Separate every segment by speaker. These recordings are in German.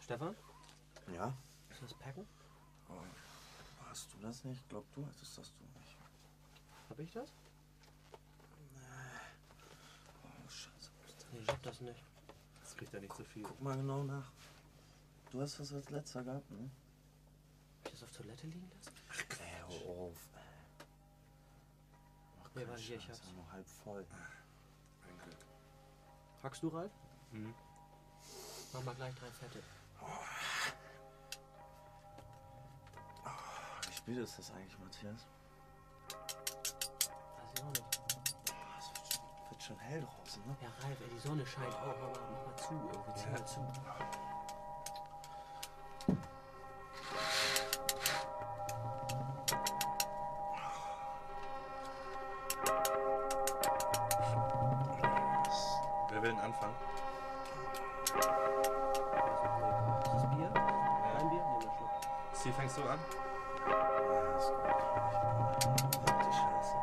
Speaker 1: Stefan?
Speaker 2: Ja?
Speaker 1: Ist das Packen?
Speaker 2: Oh, hast du das nicht? Glaub du hattest das du nicht.
Speaker 1: Hab ich das?
Speaker 2: Oh, scheiße.
Speaker 1: Nee, ich hab das nicht. Das kriegt ja nicht so viel.
Speaker 2: Guck mal genau nach. Du hast was als letzter gehabt, ne?
Speaker 1: Hab ich das auf Toilette liegen lassen?
Speaker 2: Ach, hör auf.
Speaker 1: Nee, warte, hier, ich hab's.
Speaker 2: Nur halb voll.
Speaker 3: Danke.
Speaker 1: Hackst du, Ralf?
Speaker 3: Mhm.
Speaker 1: Mach mal gleich 3 Fette.
Speaker 2: Wie spät ist das eigentlich, Matthias?
Speaker 1: Weiß ich auch nicht.
Speaker 2: Es wird schon hell draußen, ne?
Speaker 1: Ja, Ralf, ey, die Sonne scheint auch. Mach mal zu. Irgendwie zieh mal zu.
Speaker 3: Wer will denn anfangen?
Speaker 1: Ist das Bier? Dein Bier? Nee, mal Schluck.
Speaker 3: Sie, fängst du an?
Speaker 2: Ja, ist gut. Die Scheiße.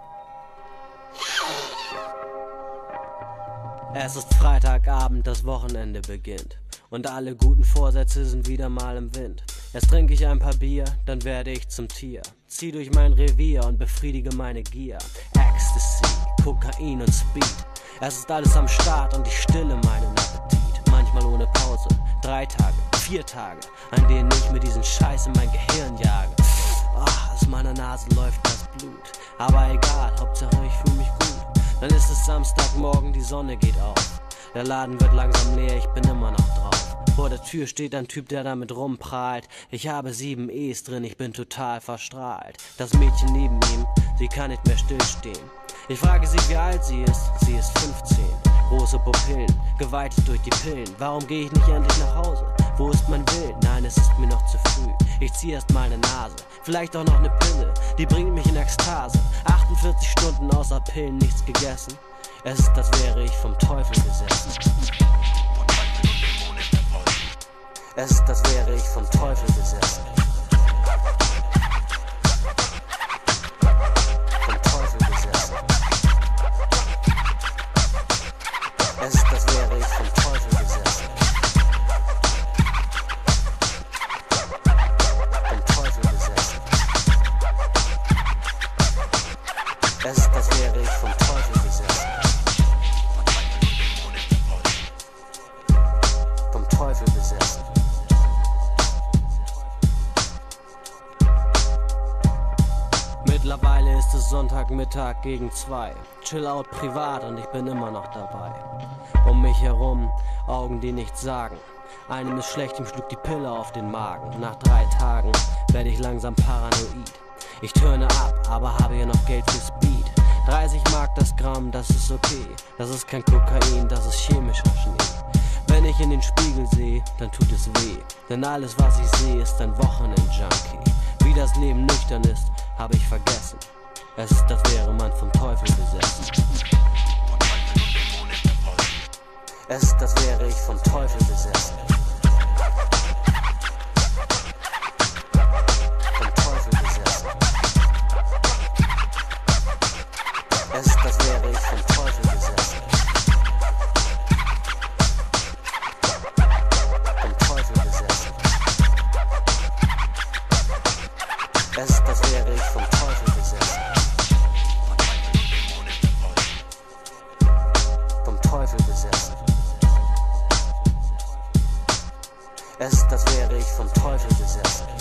Speaker 1: Es ist Freitagabend, das Wochenende beginnt. Und alle guten Vorsätze sind wieder mal im Wind. Erst trinke ich ein paar Bier, dann werde ich zum Tier. Zieh durch mein Revier und befriedige meine Gier. Ecstasy, Kokain und Speed. Es ist alles am Start und ich stille meinen Appetit. Manchmal ohne Pause, 3 Tage, 4 Tage, an denen ich mit diesen Scheiß in mein Gehirn jage. Aus meiner Nase läuft das Blut. Aber egal, Hauptsache ich fühle mich gut. Dann ist es Samstagmorgen, die Sonne geht auf. Der Laden wird langsam leer, ich bin immer noch drauf. Vor der Tür steht ein Typ, der damit rumprahlt. Ich habe 7 E's drin, ich bin total verstrahlt. Das Mädchen neben ihm, sie kann nicht mehr stillstehen. Ich frage sie, wie alt sie ist 15. Große Pupillen, geweitet durch die Pillen. Warum gehe ich nicht endlich nach Hause? Wo ist mein Willen? Nein, es ist mir noch zu früh. Ich zieh erst meine Nase, vielleicht auch noch eine Pille. Die bringt mich in Ekstase. 48 Stunden außer Pillen, nichts gegessen. Es ist, als wäre ich vom Teufel besessen. Es ist, als wäre ich vom Teufel besessen. Vom Teufel besessen. Es ist, als wäre ich vom Teufel besessen. Vom Teufel besessen. Es ist, als wäre ich vom Teufel besessen. Vom Teufel besessen. Mittlerweile ist es Sonntagmittag gegen 2. Chill-out privat und ich bin immer noch dabei. Um mich herum Augen, die nichts sagen. Einem ist schlecht, ihm schlug die Pille auf den Magen. Nach 3 Tagen werde ich langsam paranoid. Ich turne ab, aber habe ja noch Geld für Speed. 30 Mark das Gramm, das ist okay. Das ist kein Kokain, das ist chemischer Schnee. Wenn ich in den Spiegel sehe, dann tut es weh. Denn alles, was ich sehe, ist ein Wochenend-Junkie. Wie das Leben nüchtern ist, habe ich vergessen. Es ist, als wäre man vom Teufel besessen. Es ist, als wäre ich vom Teufel besessen. Vom Teufel besessen. Es ist, als wäre ich vom Teufel besessen. Vom Teufel besessen. Es ist, als wäre ich vom Teufel besessen. Vom Teufel besessen. Es ist, als wäre ich vom Teufel besessen.